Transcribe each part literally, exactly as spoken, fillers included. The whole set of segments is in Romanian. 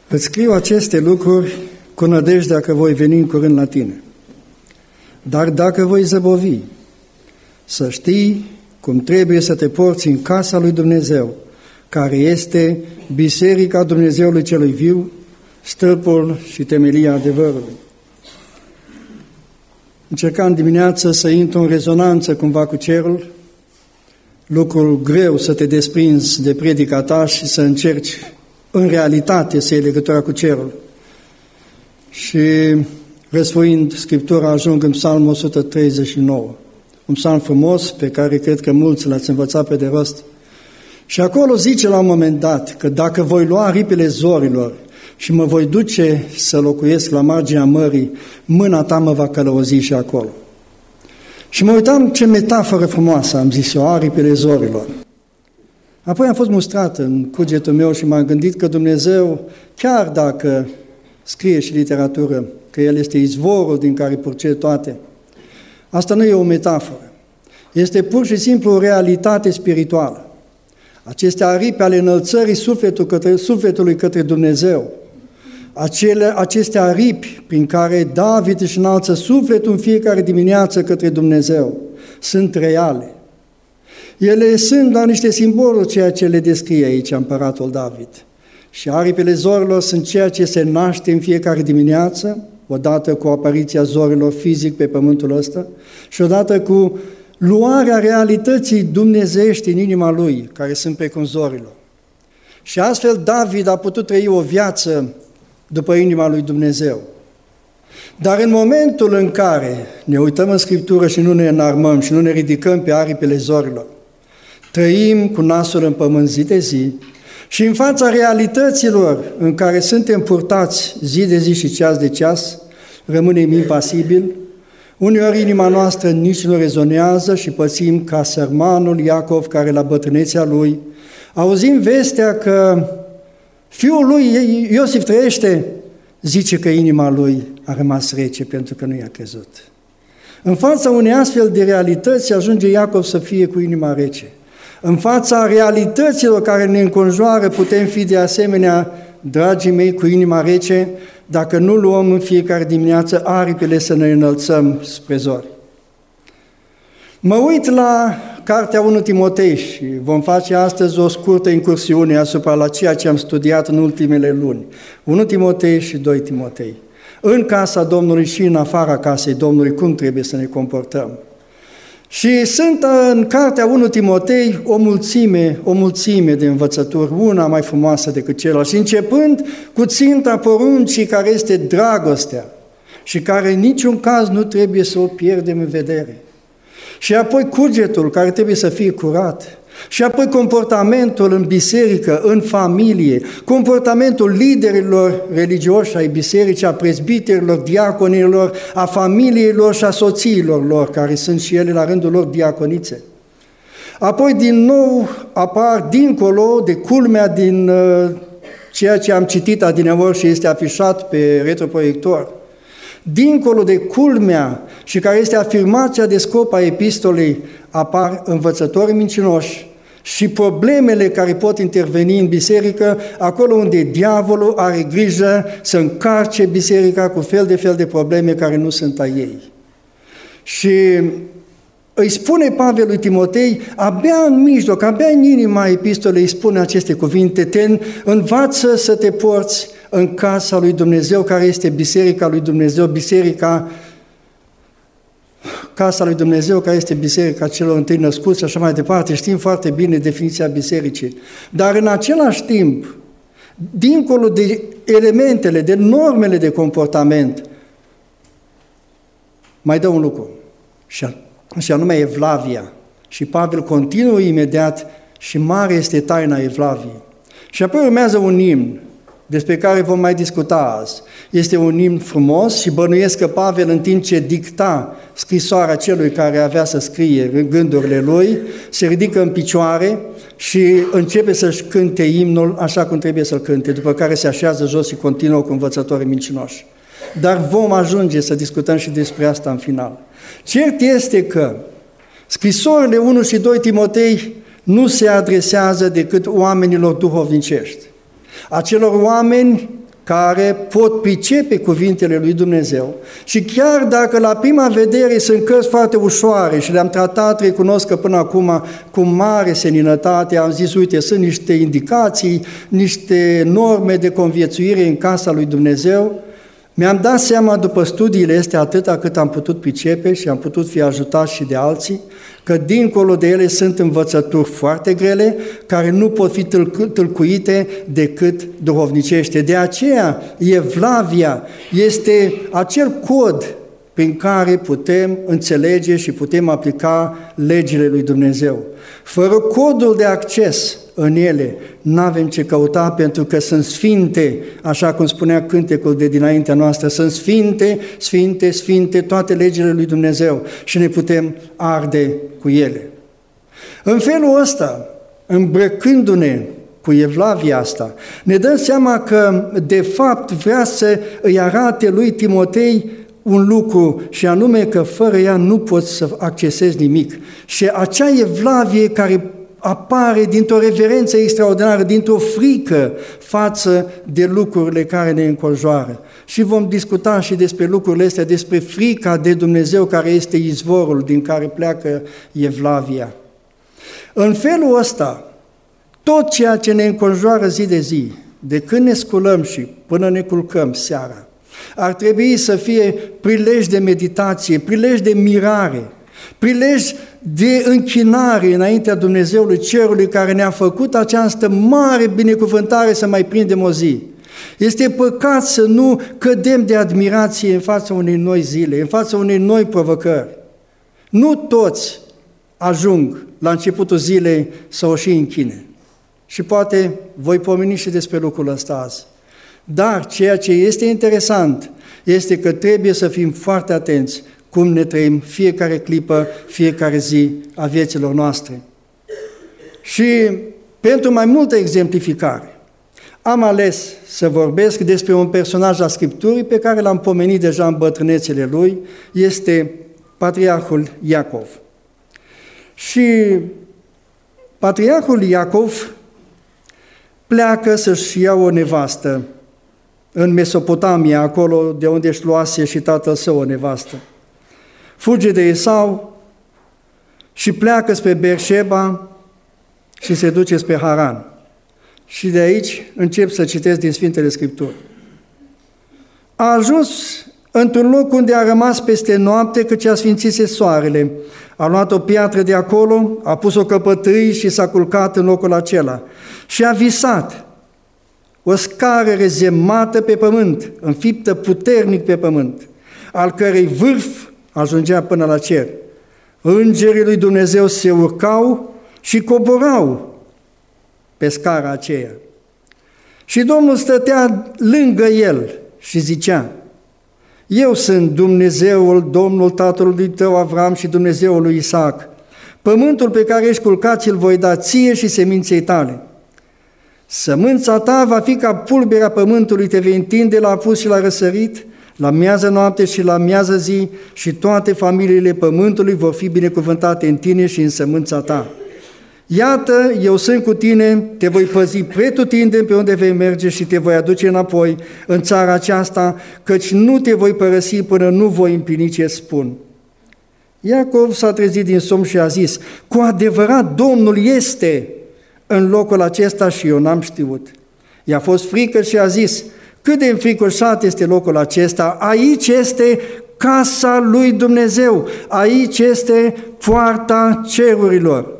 Îți scriu aceste lucruri cu nădejdea că voi veni în curând la tine. Dar dacă voi zăbovi, să știi cum trebuie să te porți în casa lui Dumnezeu, care este Biserica Dumnezeului celui viu, stâlpul și temelia adevărului. Încercam dimineață să intru în rezonanță cumva cu cerul, lucrul greu să te desprinzi de predica ta și să încerci în realitate să iei legătura cu cerul. Și răsfoind Scriptura ajung în Psalmul o sută treizeci și nouă, un psalm frumos pe care cred că mulți l-ați învățat pe de rost. Și acolo zice la un moment dat că dacă voi lua aripile zorilor și mă voi duce să locuiesc la marginea mării, mâna ta mă va călăuzi și acolo. Și mă uitam ce metaforă frumoasă, am zis eu, aripile zorilor. Apoi am fost mustrat în cugetul meu și m-am gândit că Dumnezeu, chiar dacă scrie și literatură, că El este izvorul din care purce toate, asta nu e o metaforă. Este pur și simplu o realitate spirituală. Aceste aripi ale înălțării sufletul către, sufletului către Dumnezeu, acele, aceste aripi prin care David își înalță sufletul în fiecare dimineață către Dumnezeu, sunt reale. Ele sunt doar niște simboluri, ceea ce le descrie aici împăratul David. Și aripile zorilor sunt ceea ce se naște în fiecare dimineață, odată cu apariția zorilor fizic pe pământul ăsta și odată cu luarea realității dumnezeiești în inima lui, care sunt precum zorilor. Și astfel David a putut trăi o viață după inima lui Dumnezeu. Dar în momentul în care ne uităm în Scriptură și nu ne înarmăm și nu ne ridicăm pe aripile zorilor, trăim cu nasul în pământ zi de zi și în fața realităților în care suntem purtați zi de zi și ceas de ceas, rămânem impasibili. Uneori inima noastră nici nu rezonează și pățim ca sărmanul Iacov, care la bătrânețea lui auzim vestea că fiul lui Iosif trăiește, zice că inima lui a rămas rece pentru că nu i-a crezut. În fața unei astfel de realități ajunge Iacov să fie cu inima rece. În fața realităților care ne înconjoară putem fi de asemenea, dragii mei, cu inima rece, dacă nu luăm în fiecare dimineață aripile să ne înălțăm spre zori. Mă uit la cartea unu Timotei și vom face astăzi o scurtă incursiune asupra la ceea ce am studiat în ultimele luni. unu Timotei și doi Timotei. În casa Domnului și în afara casei Domnului, cum trebuie să ne comportăm. Și sunt în cartea unu Timotei o mulțime, o mulțime de învățături, una mai frumoasă decât celălalt. Și începând cu ținta poruncii care este dragostea și care în niciun caz nu trebuie să o pierdem în vedere. Și apoi cugetul care trebuie să fie curat. Și apoi comportamentul în biserică, în familie, comportamentul liderilor religioși ai bisericii, a prezbiterilor, diaconilor, a familiilor și a soțiilor lor, care sunt și ele la rândul lor diaconițe. Apoi din nou apar dincolo de culmea din uh, ceea ce am citit adineori și este afișat pe retroproiector, dincolo de culmea și care este afirmația de scop a epistolei, apar învățători mincinoși și problemele care pot interveni în biserică, acolo unde diavolul are grijă să încarce biserica cu fel de fel de probleme care nu sunt a ei. Și îi spune Pavel lui Timotei, abia în mijloc, abia în inima epistolei îi spune aceste cuvinte, te învață să te porți în casa lui Dumnezeu, care este biserica lui Dumnezeu, biserica Casa lui Dumnezeu, care este biserica celor întâi născuți și așa mai departe, știm foarte bine definiția bisericii. Dar în același timp, dincolo de elementele, de normele de comportament, mai dă un lucru, și anume Evlavia. Și Pavel continuă imediat și mare este taina Evlaviei. Și apoi urmează un imn, despre care vom mai discuta azi. Este un imn frumos și bănuiesc că Pavel, în timp ce dicta scrisoarea celui care avea să scrie gândurile lui, se ridică în picioare și începe să-și cânte imnul așa cum trebuie să-l cânte, după care se așează jos și continuă cu învățătorii mincinoși. Dar vom ajunge să discutăm și despre asta în final. Cert este că scrisorile unu și doi Timotei nu se adresează decât oamenilor duhovnicești, acelor oameni care pot pricepe cuvintele lui Dumnezeu și chiar dacă la prima vedere sunt cărți foarte ușoare și le-am tratat, recunosc că până acum cu mare seninătate, am zis, uite, sunt niște indicații, niște norme de conviețuire în casa lui Dumnezeu, mi-am dat seama după studiile astea atâta cât am putut pricepe și am putut fi ajutat și de alții, că dincolo de ele sunt învățături foarte grele, care nu pot fi tâlcuite decât duhovnicește. De aceea, Evlavia este acel cod prin care putem înțelege și putem aplica legile lui Dumnezeu. Fără codul de acces în ele, n-avem ce căuta, pentru că sunt sfinte, așa cum spunea cântecul de dinaintea noastră, sunt sfinte, sfinte, sfinte toate legile lui Dumnezeu și ne putem arde cu ele. În felul ăsta, îmbrăcându-ne cu Evlavia asta, ne dăm seama că, de fapt, vrea să îi arate lui Timotei un lucru, și anume că fără ea nu poți să accesezi nimic. Și acea Evlavie care apare dintr-o reverență extraordinară, dintr-o frică față de lucrurile care ne înconjoară. Și vom discuta și despre lucrurile astea, despre frica de Dumnezeu care este izvorul din care pleacă Evlavia. În felul ăsta, tot ceea ce ne înconjoară zi de zi, de când ne sculăm și până ne culcăm seara, ar trebui să fie prilej de meditație, prilej de mirare, prilej de închinare înaintea Dumnezeului Cerului care ne-a făcut această mare binecuvântare să mai prindem o zi. Este păcat să nu cădem de admirație în fața unei noi zile, în fața unei noi provocări. Nu toți ajung la începutul zilei să o și închine. Și poate voi pomeni și despre lucrul ăsta azi. Dar ceea ce este interesant este că trebuie să fim foarte atenți cum ne trăim fiecare clipă, fiecare zi a vieților noastre. Și pentru mai multă exemplificare, am ales să vorbesc despre un personaj al Scripturii pe care l-am pomenit deja în bătrânețele lui, este Patriarhul Iacov. Și Patriarhul Iacov pleacă să-și ia o nevastă în Mesopotamia, acolo de unde își luase și tatăl său o nevastă. Fuge de Esau și pleacă spre Beersheba și se duce spre Haran. Și de aici încep să citesc din Sfintele Scripturi. A ajuns într-un loc unde a rămas peste noapte, căci a sfințise soarele. A luat o piatră de acolo, a pus o căpătâie și s-a culcat în locul acela. Și a visat o scară rezemată pe pământ, înfiptă puternic pe pământ, al cărei vârf ajungea până la cer. Îngerii lui Dumnezeu se urcau și coborau pe scara aceea. Și Domnul stătea lângă el și zicea: Eu sunt Dumnezeul, Domnul tatălui tău Avram și Dumnezeul lui Isaac. Pământul pe care ești culcat îl voi da ție și seminței tale. Sămânța ta va fi ca pulberea pământului, te vei întinde la apus și la răsărit, la miază noapte și la miază zi, și toate familiile pământului vor fi binecuvântate în tine și în sămânța ta. Iată, eu sunt cu tine, te voi păzi pretutindeni pe unde vei merge și te voi aduce înapoi în țara aceasta, căci nu te voi părăsi până nu voi împlini ce spun. Iacov s-a trezit din somn și a zis: Cu adevărat Domnul este în locul acesta și eu n-am știut. I-a fost frică și a zis: Cât de înfricoșat este locul acesta, aici este casa lui Dumnezeu, aici este poarta cerurilor.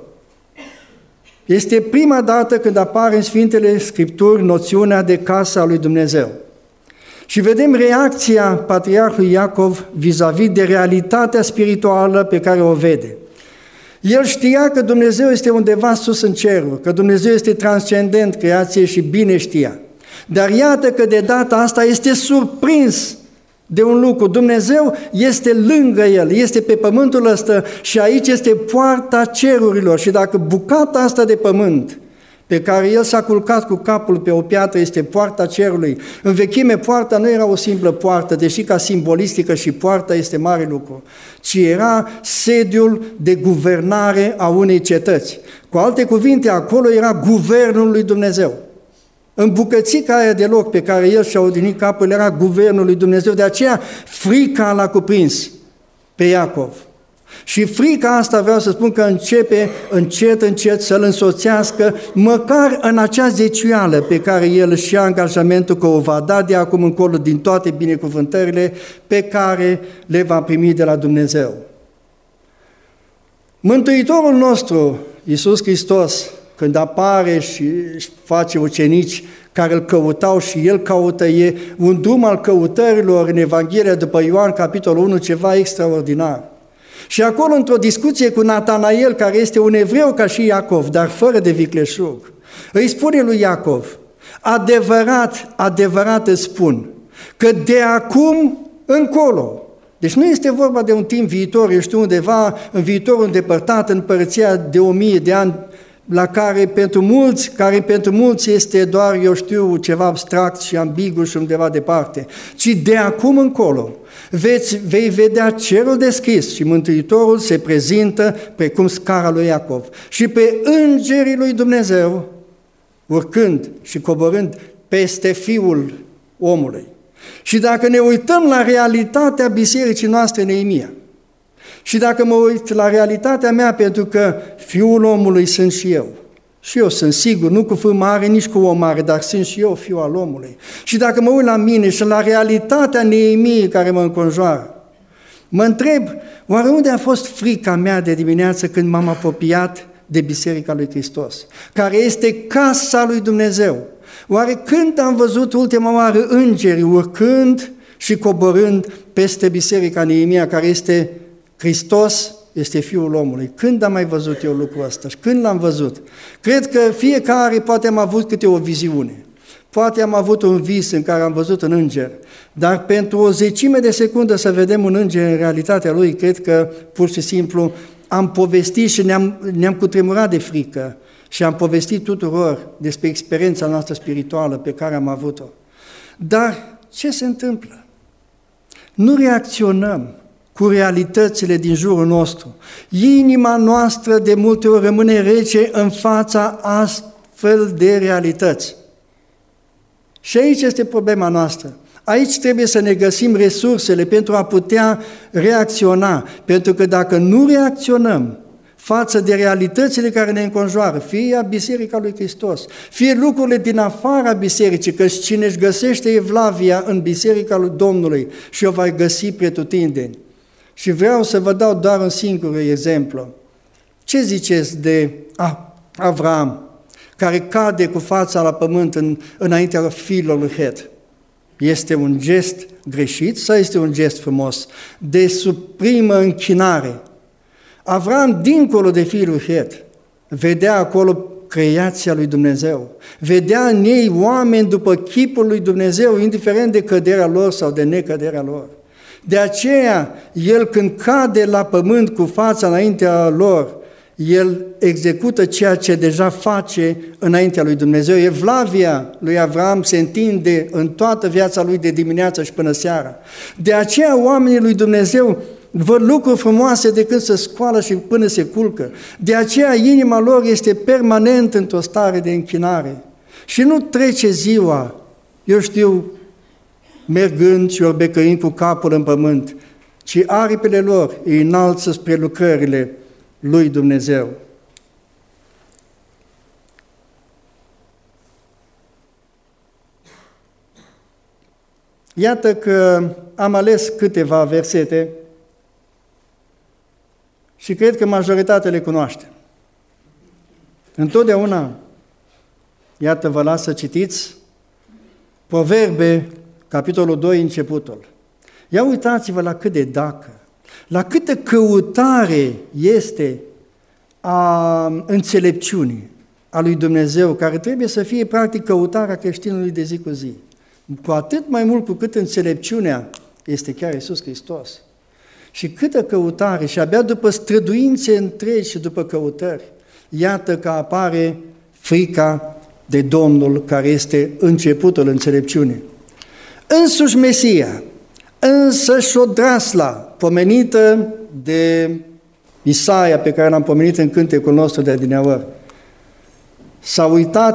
Este prima dată când apare în Sfintele Scripturi noțiunea de casa lui Dumnezeu. Și vedem reacția Patriarhului Iacov vis-a-vis de realitatea spirituală pe care o vede. El știa că Dumnezeu este undeva sus în cerul, că Dumnezeu este transcendent creație și bine știa. Dar iată că de data asta este surprins de un lucru. Dumnezeu este lângă el, este pe pământul ăsta și aici este poarta cerurilor. Și dacă bucata asta de pământ pe care el s-a culcat cu capul pe o piatră este poarta cerului, în vechime poarta nu era o simplă poartă, deși ca simbolistică și poarta este mare lucru, ci era sediul de guvernare a unei cetăți. Cu alte cuvinte, acolo era guvernul lui Dumnezeu. În bucățica aia de loc pe care el și-a odinit capul era guvernul lui Dumnezeu, de aceea frica l-a cuprins pe Iacov. Și frica asta vreau să spun că începe încet, încet să-l însoțească, măcar în acea zeciuială pe care el își ia angajamentul că o va da de acum încolo din toate binecuvântările pe care le va primi de la Dumnezeu. Mântuitorul nostru, Iisus Hristos, când apare și face ucenici care îl căutau și el caută, e un drum al căutărilor în Evanghelia după Ioan, capitolul unu, ceva extraordinar. Și acolo, într-o discuție cu Natanael, care este un evreu ca și Iacov, dar fără de vicleșug, îi spune lui Iacov: adevărat, adevărat îți spun, că de acum încolo, deci nu este vorba de un timp viitor, eu știu undeva în viitorul îndepărtat, în împărăția de o mie de ani, la care pentru mulți, care pentru mulți este doar, eu știu, ceva abstract și ambigu și undeva departe, ci de acum încolo veți, vei vedea cerul deschis și Mântuitorul se prezintă precum scara lui Iacov și pe îngerii lui Dumnezeu urcând și coborând peste Fiul omului. Și dacă ne uităm la realitatea bisericii noastre Neemia, și dacă mă uit la realitatea mea, pentru că Fiul omului sunt și eu, și eu sunt sigur, nu cu F mare, nici cu O mare, dar sunt și eu Fiul al omului. Și dacă mă uit la mine și la realitatea Neemiei care mă înconjoară, mă întreb, oare unde a fost frica mea de dimineață când m-am apropiat de Biserica lui Hristos, care este casa lui Dumnezeu? Oare când am văzut ultima oară îngerii urcând și coborând peste Biserica Neemia, care este Hristos, este Fiul omului? Când am mai văzut eu lucrul ăsta și când l-am văzut? Cred că fiecare poate am avut câte o viziune, poate am avut un vis în care am văzut un înger, dar pentru o zecime de secundă să vedem un înger în realitatea lui, cred că pur și simplu am povestit și ne-am, ne-am cutremurat de frică și am povestit tuturor despre experiența noastră spirituală pe care am avut-o. Dar ce se întâmplă? Nu reacționăm cu realitățile din jurul nostru. Inima noastră de multe ori rămâne rece în fața astfel de realități. Și aici este problema noastră. Aici trebuie să ne găsim resursele pentru a putea reacționa, pentru că dacă nu reacționăm față de realitățile care ne înconjoară, fie a Biserica lui Hristos, fie lucrurile din afara bisericii, că cine își găsește evlavia în Biserica lui Domnului și o va găsi pretutindeni. Și vreau să vă dau doar un singur exemplu. Ce ziceți de Avram, care cade cu fața la pământ în, înaintea fiilor lui Het? Este un gest greșit sau este un gest frumos? De suprimă închinare. Avram, dincolo de fiul lui Het, vedea acolo creația lui Dumnezeu. Vedea în ei oameni după chipul lui Dumnezeu, indiferent de căderea lor sau de necăderea lor. De aceea, el când cade la pământ cu fața înaintea lor, el execută ceea ce deja face înaintea lui Dumnezeu. Evlavia lui Avram se întinde în toată viața lui de dimineață și până seara. De aceea oamenii lui Dumnezeu văd lucruri frumoase de când se scoală și până se culcă. De aceea inima lor este permanent într-o stare de închinare. Și nu trece ziua, eu știu, mergând și orbecăind cu capul în pământ, ci aripile lor îi înalță spre lucrările lui Dumnezeu. Iată că am ales câteva versete și cred că majoritatea le cunoaște. Întotdeauna, iată, vă las să citiți Proverbe, capitolul doi, începutul. Ia uitați-vă la cât de dacă, la câtă căutare este a înțelepciunii a lui Dumnezeu, care trebuie să fie practic căutarea creștinului de zi cu zi. Cu atât mai mult cu cât înțelepciunea este chiar Iisus Hristos. Și câtă căutare, și abia după străduințe întregi și după căutări, iată că apare frica de Domnul, care este începutul înțelepciunii. Însuși Mesia, însăși odrasla, pomenită de Isaia, pe care l-am pomenit în cântecul nostru de adineauri, s-a uitat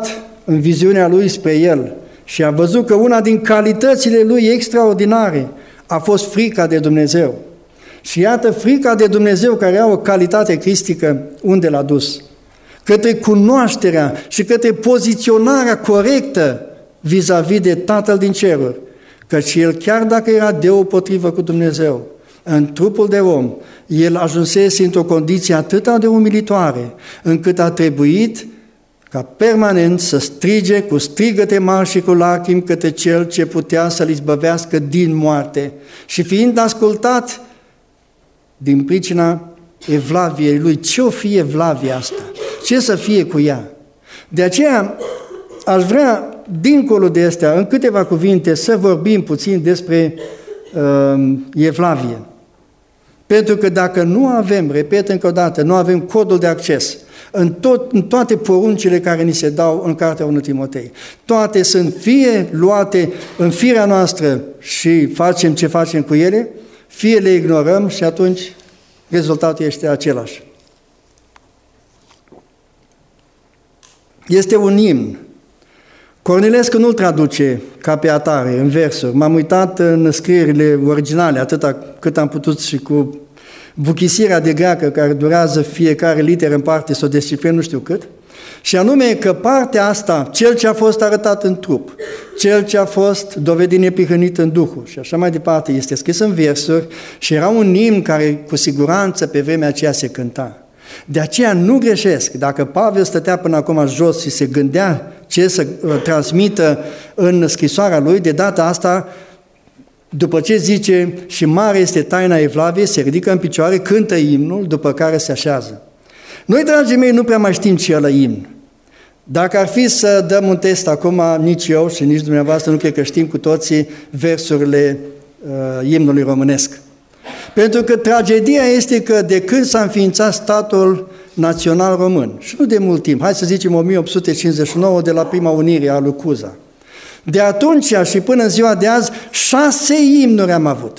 în viziunea lui spre el și a văzut că una din calitățile lui extraordinare a fost frica de Dumnezeu. Și iată, frica de Dumnezeu, care are o calitate cristică, unde l-a dus? Către cunoașterea și către poziționarea corectă vis-a-vis de Tatăl din ceruri, căci el, chiar dacă era deopotrivă cu Dumnezeu, în trupul de om, el ajunsese într-o condiție atât de umilitoare, încât a trebuit ca permanent să strige cu strigăte mari și cu lacrimi către cel ce putea să-l izbăvească din moarte. Și fiind ascultat din pricina evlaviei lui, ce-o fie evlavia asta? Ce să fie cu ea? De aceea aș vrea, dincolo de astea, în câteva cuvinte, să vorbim puțin despre uh, evlavie. Pentru că dacă nu avem, repet încă o dată, nu avem codul de acces în, tot, în toate poruncile care ni se dau în Cartea unu Timotei, toate sunt fie luate în firea noastră și facem ce facem cu ele, fie le ignorăm și atunci rezultatul este același. Este un imn. Cornilescu nu-l traduce ca pe atare, în versuri. M-am uitat în scrierile originale, atâta cât am putut și cu buchisirea de greacă care durează fiecare literă în parte, să o descifrăm nu știu cât, și anume că partea asta, cel ce a fost arătat în trup, cel ce a fost dovedit neprihănit în Duhul și așa mai departe, este scris în versuri și era un imn care cu siguranță pe vremea aceea se cânta. De aceea nu greșesc. Dacă Pavel stătea până acum jos și se gândea ce să transmită în scrisoarea lui, de data asta, după ce zice și mare este taina evlaviei, se ridică în picioare, cântă imnul, după care se așează. Noi, dragii mei, nu prea mai știm ce e ăla imn. Dacă ar fi să dăm un test acum, nici eu și nici dumneavoastră nu cred că știm cu toții versurile uh, imnului românesc. Pentru că tragedia este că de când s-a înființat statul național român, și nu de mult timp, hai să zicem o mie opt sute cincizeci și nouă, de la prima unire a lui Cuza, de atunci și până în ziua de azi, șase imnuri am avut.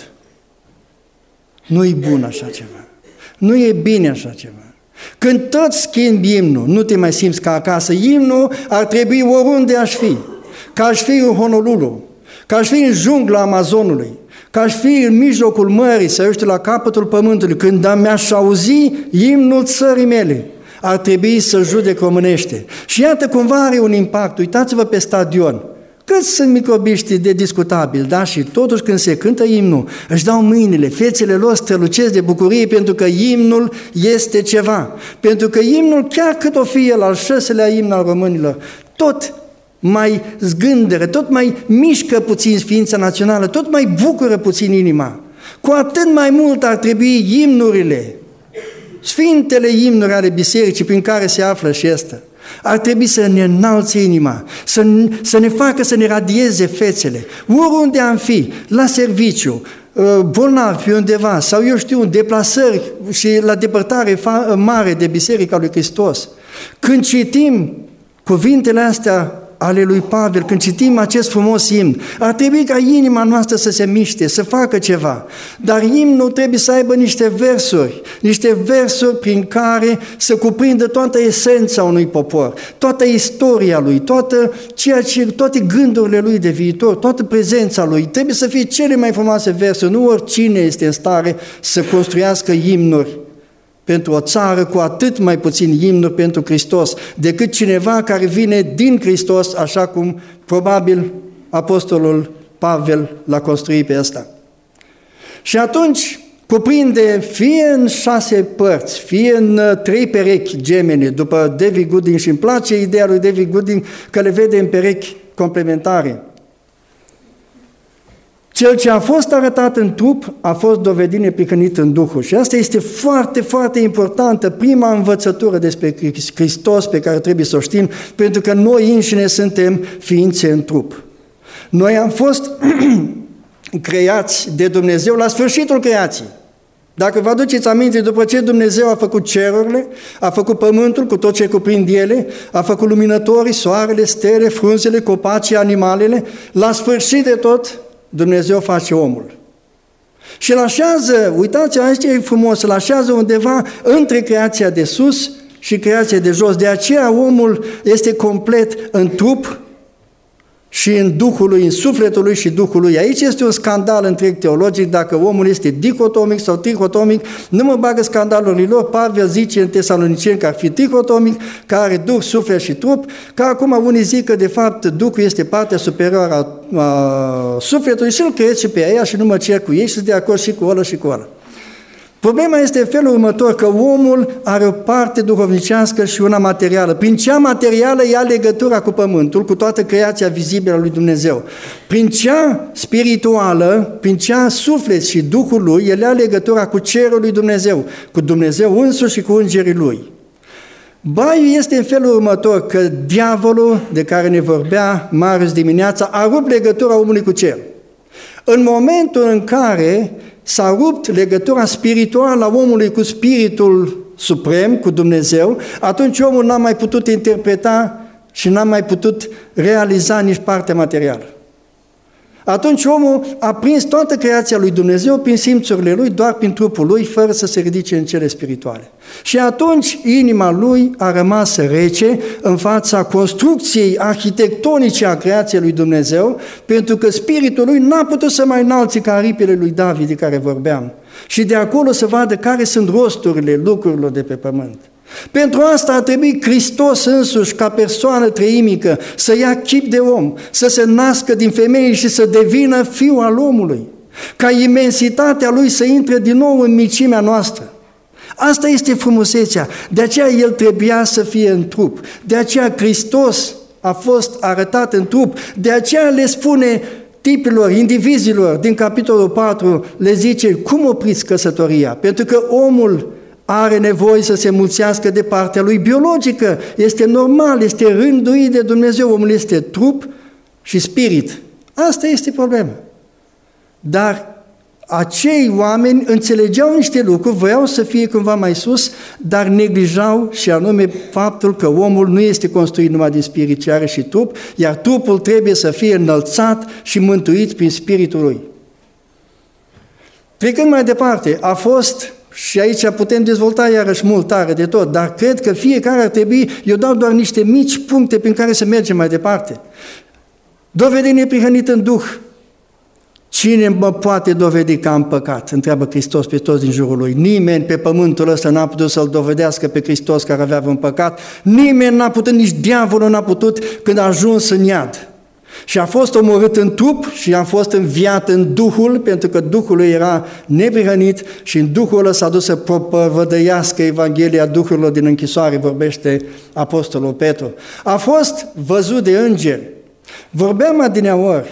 Nu-i bun așa ceva. Nu e bine așa ceva. Când tot schimbi imnul, nu te mai simți ca acasă. Imnul ar trebui oriunde aș fi. Ca aș fi în Honolulu, ca aș fi în jungla Amazonului, ca aș fi în mijlocul mării, să eu știu, la capătul pământului, când mi-aș auzi imnul țării mele, ar trebui să judec românește. Și iată cumva are un impact. Uitați-vă pe stadion. Câți sunt microbiști de discutabil, da? Și totuși când se cântă imnul, își dau mâinile, fețele lor strălucesc de bucurie pentru că imnul este ceva. Pentru că imnul, chiar cât o fi el al șaselea imn al românilor, tot mai zgândără, tot mai mișcă puțin ființa națională, tot mai bucură puțin inima. Cu atât mai mult ar trebui imnurile, sfintele imnuri ale bisericii prin care se află și ăsta, ar trebui să ne înalțe inima, să, să ne facă să ne radieze fețele, oriunde am fi, la serviciu, bolnavi pe undeva, sau eu știu, deplasări și la depărtare mare de Biserica lui Hristos. Când citim cuvintele astea ale lui Pavel, când citim acest frumos imn, ar trebui ca inima noastră să se miște, să facă ceva. Dar imnul trebuie să aibă niște versuri, niște versuri prin care să cuprindă toată esența unui popor, toată istoria lui, toată ceea ce, toate gândurile lui de viitor, toată prezența lui. Trebuie să fie cele mai frumoase versuri. Nu oricine este în stare să construiască imnuri pentru o țară, cu atât mai puțin imnuri pentru Hristos, decât cineva care vine din Hristos, așa cum probabil apostolul Pavel l-a construit pe ăsta. Și atunci cuprinde fie în șase părți, fie în trei perechi gemene, după David Gooding, și îmi place ideea lui David Gooding că le vede în perechi complementare. Cel ce a fost arătat în trup a fost dovedit neprihănit în Duhul. Și asta este foarte, foarte importantă, prima învățătură despre Hristos pe care trebuie să o știm, pentru că noi înșine suntem ființe în trup. Noi am fost creați de Dumnezeu la sfârșitul creației. Dacă vă aduceți aminte, după ce Dumnezeu a făcut cerurile, a făcut pământul cu tot ce cuprind ele, a făcut luminătorii, soarele, stele, frunzele, copacii, animalele, la sfârșit de tot, Dumnezeu face omul. Și îl așează, uitați-vă, aici e frumos, îl așează undeva între creația de sus și creația de jos. De aceea omul este complet în trup și în Duhul lui, în sufletul lui și Duhul lui. Aici este un scandal întreg teologic dacă omul este dicotomic sau tricotomic. Nu mă bagă scandalurile lor. Pavel zice în Tesaloniceni că ar fi tricotomic, că are Duh, suflet și trup, că acum unii zic că de fapt Duhul este partea superioară a, a sufletului și îl crezi și pe ea și nu mă cer cu ei și sunt de acord și cu ăla și cu ăla. Problema este în felul următor, că omul are o parte duhovnicească și una materială. Prin cea materială ia legătura cu pământul, cu toată creația vizibilă a lui Dumnezeu. Prin cea spirituală, prin cea suflet și Duhul lui, el ia legătura cu cerul lui Dumnezeu, cu Dumnezeu însuși și cu îngerii lui. Baiul este în felul următor, că diavolul, de care ne vorbea Marius dimineața, a rupt legătura omului cu cer. În momentul în care s-a rupt legătura spirituală a omului cu spiritul suprem, cu Dumnezeu, atunci omul n-a mai putut interpreta și n-a mai putut realiza nici partea materială. Atunci omul a prins toată creația lui Dumnezeu prin simțurile lui, doar prin trupul lui, fără să se ridice în cele spirituale. Și atunci inima lui a rămas rece în fața construcției arhitectonice a creației lui Dumnezeu, pentru că spiritul lui n-a putut să mai înalțe ca aripile lui David de care vorbeam. Și de acolo să vadă care sunt rosturile lucrurilor de pe pământ. Pentru asta a trebuit Hristos însuși, ca persoană treimică, să ia chip de om, să se nască din femeie și să devină fiul al omului, ca imensitatea lui să intre din nou în micimea noastră. Asta este frumusețea, de aceea el trebuia să fie în trup, de aceea Hristos a fost arătat în trup, de aceea le spune tipilor, indivizilor din capitolul patru, le zice, cum opriți căsătoria? Pentru că omul are nevoie să se mulțească de partea lui biologică. Este normal, este rânduit de Dumnezeu. Omul este trup și spirit. Asta este problema. Dar acei oameni înțelegeau niște lucruri, voiau să fie cumva mai sus, dar neglijau și anume faptul că omul nu este construit numai din spirit, ci are și trup, iar trupul trebuie să fie înălțat și mântuit prin spiritul lui. Trecând mai departe, a fost... Și aici putem dezvolta iarăși mult tare de tot, dar cred că fiecare ar trebui, eu dau doar niște mici puncte prin care să mergem mai departe. Dovedi neprihănit în Duh. Cine mă poate dovedi că am păcat? Întreabă Hristos pe toți din jurul lui. Nimeni pe pământul ăsta n-a putut să-L dovedească pe Hristos care avea un păcat. Nimeni n-a putut, nici diavolul n-a putut când a ajuns în iad. Și a fost omorât în trup și a fost înviat în Duhul, pentru că Duhul lui era neprihănit și în Duhul ăla s-a dus să propovădăiască Evanghelia Duhurilor din închisoare, vorbește Apostolul Petru. A fost văzut de îngeri. Vorbeam adineaori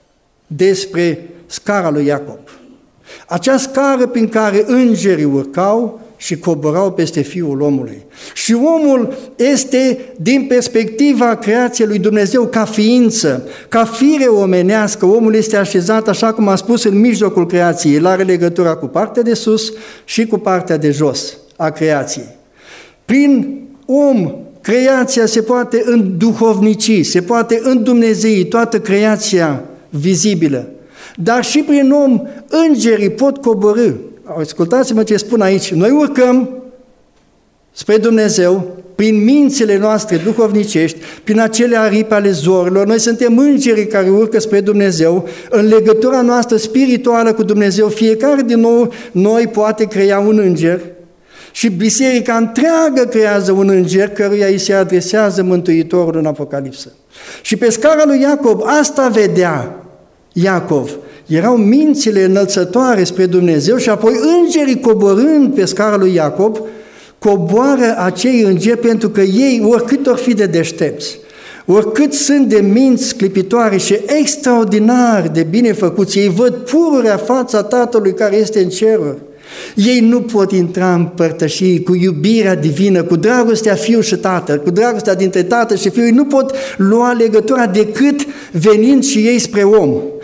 despre scara lui Iacob. Acea scară prin care îngerii urcau și coborau peste Fiul omului. Și omul este, din perspectiva creației lui Dumnezeu, ca ființă, ca fire omenească, omul este așezat, așa cum a spus, în mijlocul creației. El are legătura cu partea de sus și cu partea de jos a creației. Prin om, creația se poate înduhovnici, se poate îndumnezei, toată creația vizibilă. Dar și prin om, îngerii pot coborî. Ascultați-mă ce spun aici. Noi urcăm spre Dumnezeu prin mințile noastre duhovnicești, prin acele aripi ale zorilor. Noi suntem îngerii care urcă spre Dumnezeu. În legătura noastră spirituală cu Dumnezeu, fiecare din nou, noi poate crea un înger. Și biserica întreagă creează un înger căruia îi se adresează Mântuitorul în Apocalipsă. Și pe scara lui Iacob asta vedea Iacov. Erau mințile înălțătoare spre Dumnezeu și apoi îngerii coborând pe scara lui Iacob, coboară acei îngeri pentru că ei, oricât or fi de deștepți, oricât sunt de minți clipitoare și extraordinar de bine făcuți, ei văd pururea fața Tatălui care este în ceruri. Ei nu pot intra în părtășie cu iubirea divină, cu dragostea Fiul și Tatăl, cu dragostea dintre Tatăl și Fiul. Ei nu pot lua legătura decât venind și ei spre om.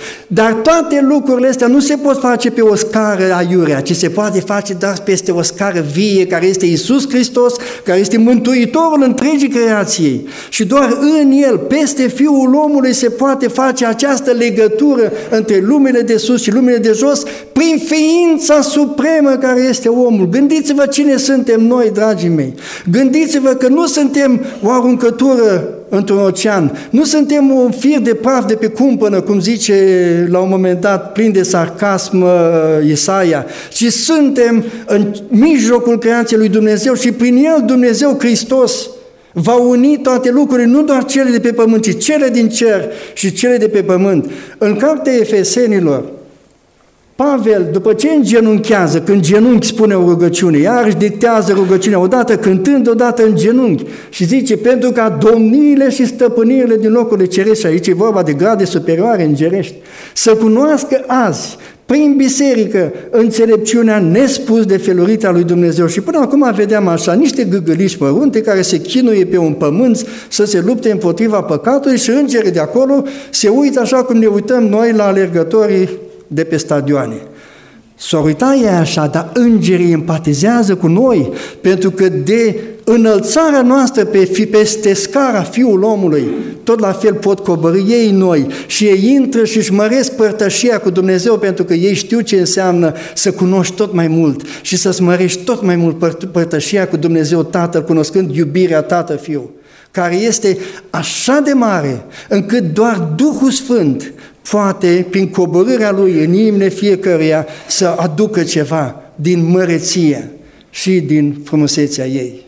Dar toate lucrurile astea nu se pot face pe o scară aiurea, ci se poate face doar peste o scară vie, care este Iisus Hristos, care este Mântuitorul întregii creației. Și doar în El, peste Fiul omului, se poate face această legătură între lumele de sus și lumele de jos, prin ființa supremă care este omul. Gândiți-vă cine suntem noi, dragii mei. Gândiți-vă că nu suntem o aruncătură într-un ocean. Nu suntem un fir de praf de pe cumpănă, cum zice la un moment dat, plin de sarcasm Isaia, ci suntem în mijlocul creației lui Dumnezeu și prin El Dumnezeu Hristos va uni toate lucrurile, nu doar cele de pe pământ, ci cele din cer și cele de pe pământ. În cartea Efesenilor, Pavel, după ce îngenunchează, când genunchi spune o rugăciune, iarăși dictează rugăciunea, odată cântând, odată în genunchi, și zice, pentru ca domniile și stăpânirile din locurile cerești, aici e vorba de grade superioare îngerești, să cunoască azi, prin biserică, înțelepciunea nespus de felurită a lui Dumnezeu. Și până acum vedeam așa, niște gâgăliși mărunte care se chinuie pe un pământ să se lupte împotriva păcatului și îngerii de acolo se uită așa cum ne uităm noi la alergătorii de pe stadioane. S-o uita ei așa, dar îngerii empatizează cu noi, pentru că de înălțarea noastră pe, fi, peste scara Fiul omului, tot la fel pot coborî ei noi și ei intră și își măresc părtășia cu Dumnezeu, pentru că ei știu ce înseamnă să cunoști tot mai mult și să-ți mărești tot mai mult părt- părtășia cu Dumnezeu Tatăl, cunoscând iubirea Tată-Fiu, care este așa de mare, încât doar Duhul Sfânt poate, prin coborârea Lui în inimile fiecăruia, să aducă ceva din măreție și din frumusețea ei.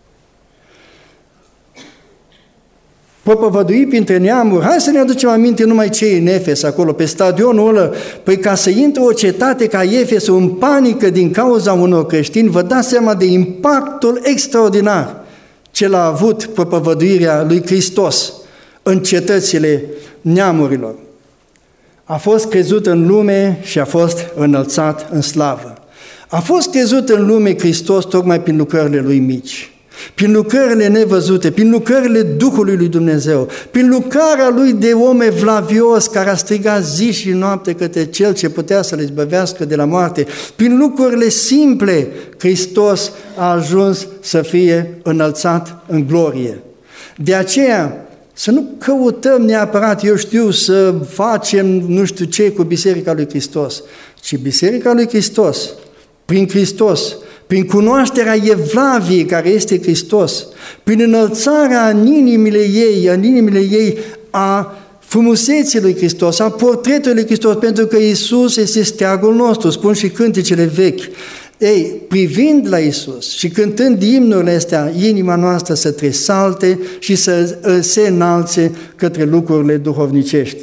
Propovădui printre neamuri, hai să ne aducem aminte numai cei în Efes, acolo, pe stadionul ăla, păi ca să intre o cetate ca Efes în panică din cauza unor creștini, vă dați seama de impactul extraordinar ce l-a avut propovăduirea lui Hristos în cetățile neamurilor. A fost crezut în lume și a fost înălțat în slavă. A fost crezut în lume Hristos tocmai prin lucrările Lui mici, prin lucrările nevăzute, prin lucrările Duhului lui Dumnezeu, prin lucrarea Lui de om evlavios care a strigat zi și noapte către Cel ce putea să le izbăvească de la moarte. Prin lucrurile simple, Hristos a ajuns să fie înălțat în glorie. De aceea, să nu căutăm neapărat, eu știu, să facem nu știu ce cu Biserica lui Hristos, ci Biserica lui Hristos, prin Hristos, prin cunoașterea evlaviei care este Hristos, prin înălțarea în inimile ei, în inimile ei a frumuseții lui Hristos, a portretului lui Hristos, pentru că Iisus este steagul nostru, spun și cântecele vechi. Ei, privind la Iisus și cântând imnurile astea, inima noastră să tresalte și să se înalțe către lucrurile duhovnicești.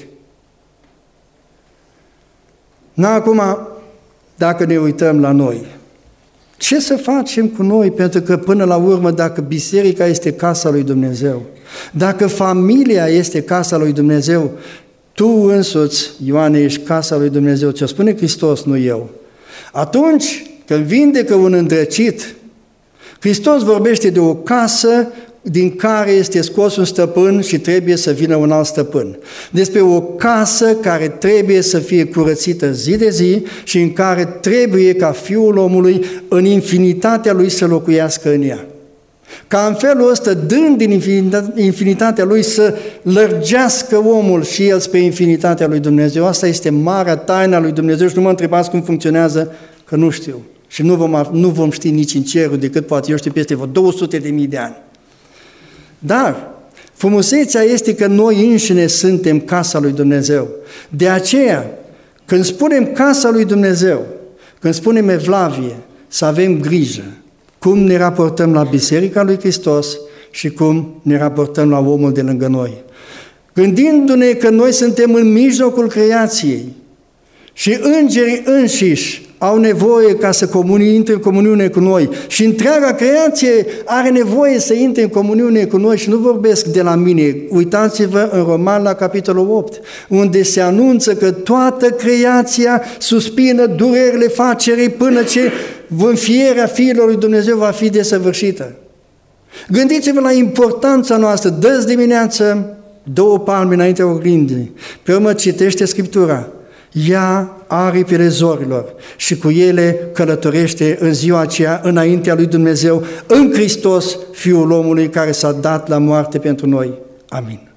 Na, acum, dacă ne uităm la noi, ce să facem cu noi? Pentru că până la urmă, dacă biserica este casa lui Dumnezeu, dacă familia este casa lui Dumnezeu, tu însuți, Ioane, ești casa lui Dumnezeu, ce spune Hristos, nu eu. Atunci când vindecă un îndrăcit, Hristos vorbește de o casă din care este scos un stăpân și trebuie să vină un alt stăpân. Despre o casă care trebuie să fie curățită zi de zi și în care trebuie ca Fiul omului în infinitatea Lui să locuiască în ea. Ca în felul ăsta, dând din infinitatea Lui să lărgească omul și el spre infinitatea Lui Dumnezeu. Asta este marea taina Lui Dumnezeu și nu mă întrebați cum funcționează, că nu știu. Și nu vom, nu vom ști nici în cerul decât poate, eu știu, peste vreo două sute de mii de ani. Dar frumusețea este că noi înșine suntem casa lui Dumnezeu. De aceea, când spunem casa lui Dumnezeu, când spunem evlavie, să avem grijă cum ne raportăm la Biserica lui Hristos și cum ne raportăm la omul de lângă noi. Gândindu-ne că noi suntem în mijlocul creației și îngerii înșiși au nevoie ca să comuni, intre în comuniune cu noi și întreaga creație are nevoie să intre în comuniune cu noi și nu vorbesc de la mine. Uitați-vă în Roman la capitolul opt, unde se anunță că toată creația suspină durerile facerii până ce înfierea fiilor lui Dumnezeu va fi desăvârșită. Gândiți-vă la importanța noastră. Dă-ți dimineață două palme înaintea oglindii, pe urmă citește Scriptura, ia aripile zorilor și cu ele călătorește în ziua aceea înaintea lui Dumnezeu, în Hristos, Fiul omului care s-a dat la moarte pentru noi. Amin.